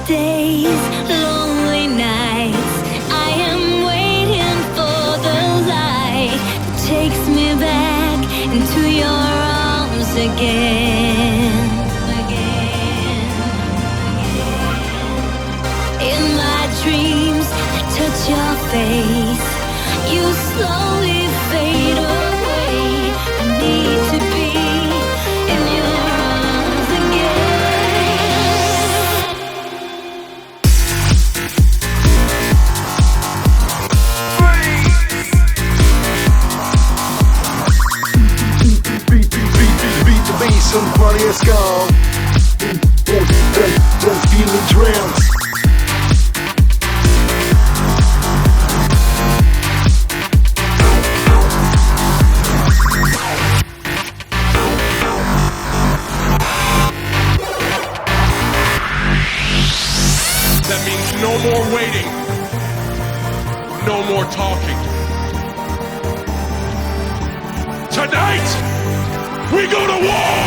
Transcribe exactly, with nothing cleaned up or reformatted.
days, lonely nights, I am waiting for the light that takes me back into your arms again. Again, again. In my dreams, I touch your face. You slowly fade away. I need to be in your arms again. Beat, beat, beat, beat, beat the bass, somebody has gone. Don't, don't, don't feel the drums. That means no more waiting, no more talking. Tonight, we go to war!